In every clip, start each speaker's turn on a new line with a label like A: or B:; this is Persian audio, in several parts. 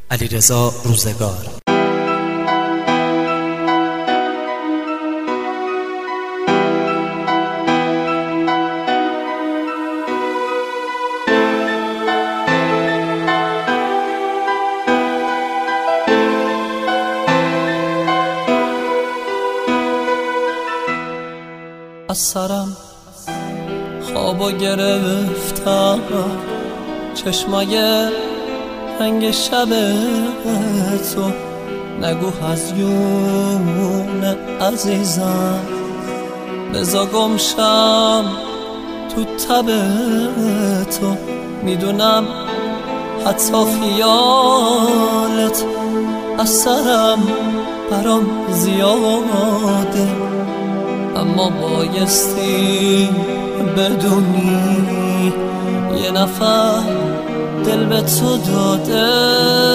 A: علیرضا روزگار.
B: از سرم خوابو گرفتم، چشمای رنگ شب تو، نگو هزیون عزیزم، بزا گمشم تو تب تو. میدونم حتی خیالت از سرم برام زیاده، اما بایستی بدونی یه نفر دل به تو داده.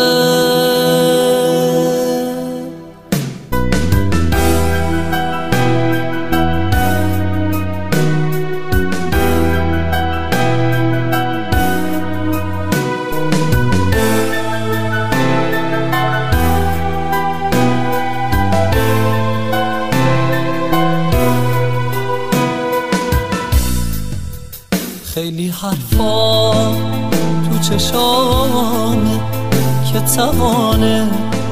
B: خیلی حرفا تو چشامه که توانه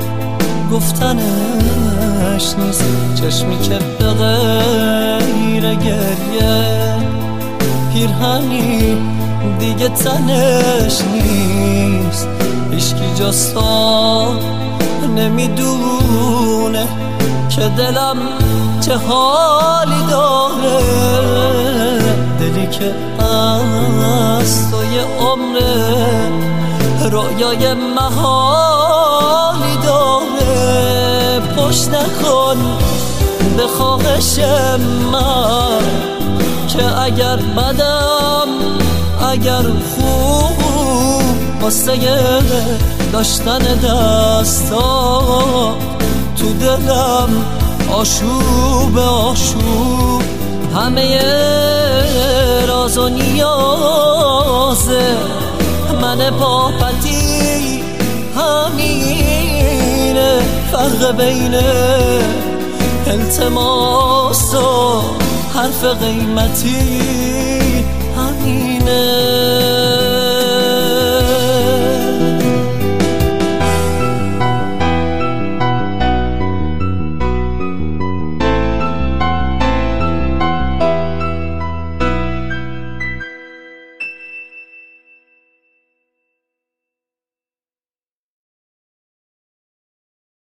B: گفتنش نیست، چشمی که به غیر گریه پیرهنی دیگه تنش نیست. هیچکی جستا نمیدونه که دلم چه حالی داره، دلی که از تو یه عمره رویای محالی داره. پشت نکن به خواهش من که اگر بدم اگر خوب واسه داشتن دستا تو دلم آشوب آشوب، همه راز و نیازه من پاپتی همینه، فرق بین التماس و حرف قیمتی همینه.